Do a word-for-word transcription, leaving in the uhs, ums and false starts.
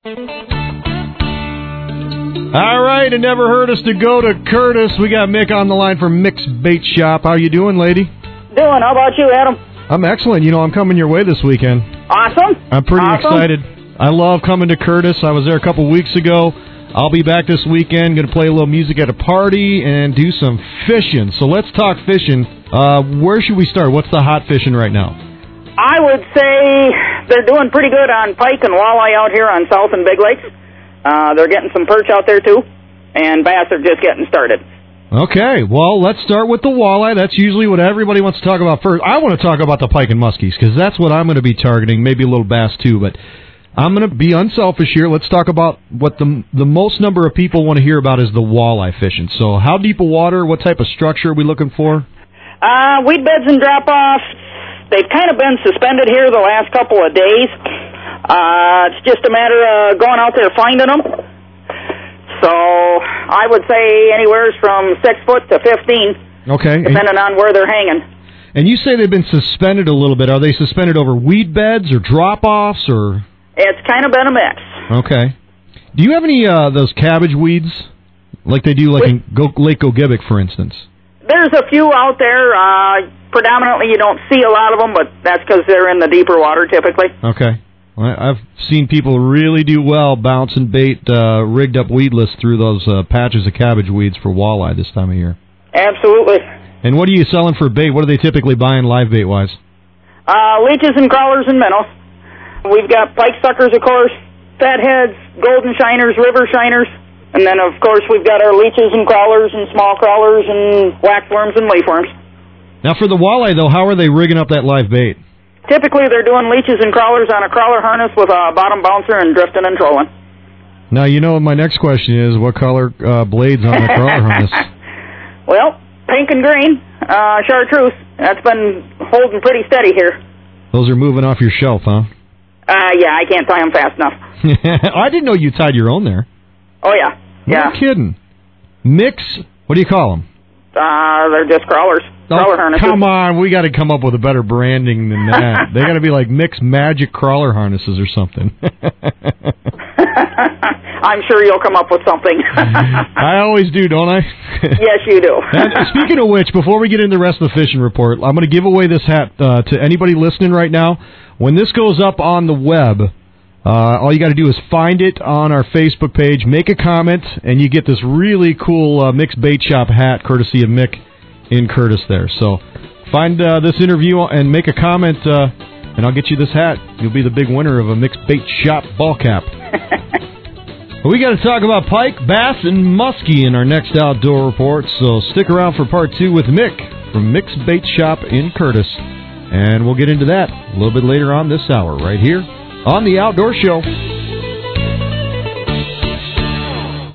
All right, it never hurt us to go to Curtis. We got Mick on the line from Mick's Bait Shop. How you doing, lady? Doing. How about you, Adam? I'm excellent. You know, I'm coming your way this weekend. Awesome. I'm pretty awesome. excited. I love coming to Curtis. I was there a couple weeks ago. I'll be back this weekend. Going to play a little music at a party and do some fishing. So let's talk fishing. Uh, where should we start? What's the hot fishing right now? I would say they're doing pretty good on pike and walleye out here on South and Big Lakes. Uh, they're getting some perch out there, too, and bass are just getting started. Okay, well, let's start with the walleye. That's usually what everybody wants to talk about first. I want to talk about the pike and muskies, because that's what I'm going to be targeting, maybe a little bass, too, but I'm going to be unselfish here. Let's talk about what the the most number of people want to hear about is the walleye fishing. So how deep a water, what type of structure are we looking for? Uh, weed beds and drop-offs, they've kind of been suspended here the last couple of days. Uh, it's just a matter of going out there finding them. So I would say anywhere from six foot to fifteen. Okay. Depending on where they're hanging. And you say they've been suspended a little bit. Are they suspended over weed beds or drop-offs or? It's kind of been a mix. Okay. Do you have any uh, those cabbage weeds like they do like we, in Go- Lake Gogebic, for instance? There's a few out there. Uh, predominantly you don't see a lot of them, but that's because they're in the deeper water typically. Okay. I've seen people really do well bouncing bait, uh, rigged up weedless through those uh, patches of cabbage weeds for walleye this time of year. Absolutely. And what are you selling for bait? What are they typically buying live bait-wise? Uh, leeches and crawlers and minnows. We've got pike suckers, of course, fatheads, golden shiners, river shiners, and then, of course, we've got our leeches and crawlers and small crawlers and waxworms and leafworms. Now, for the walleye, though, how are they rigging up that live bait? Typically, they're doing leeches and crawlers on a crawler harness with a bottom bouncer and drifting and trolling. Now, you know, my next question is, what color uh, blades on the crawler harness? Well, pink and green, uh, chartreuse. That's been holding pretty steady here. Those are moving off your shelf, huh? Uh, yeah, I can't tie them fast enough. I didn't know you tied your own there. Oh, yeah. Yeah. No kidding. Mix, what do you call them? Uh, they're just crawlers. Crawler oh, harnesses. Come on, we got to come up with a better branding than that. They got to be like Mix Magic Crawler Harnesses or something. I'm sure you'll come up with something. I always do, don't I? Yes, you do. And speaking of which, before we get into the rest of the fishing report, I'm going to give away this hat uh, to anybody listening right now. When this goes up on the web, uh, all you got to do is find it on our Facebook page, make a comment, and you get this really cool uh, Mick's Bait Shop hat, courtesy of Mick in Curtis there. So find uh, this interview and make a comment, uh, and I'll get you this hat. You'll be the big winner of a Mick's Bait Shop ball cap. We got to talk about pike, bass, and muskie in our next outdoor report, so stick around for part two with Mick from Mick's Bait Shop in Curtis. And we'll get into that a little bit later on this hour, right here on The Outdoor Show.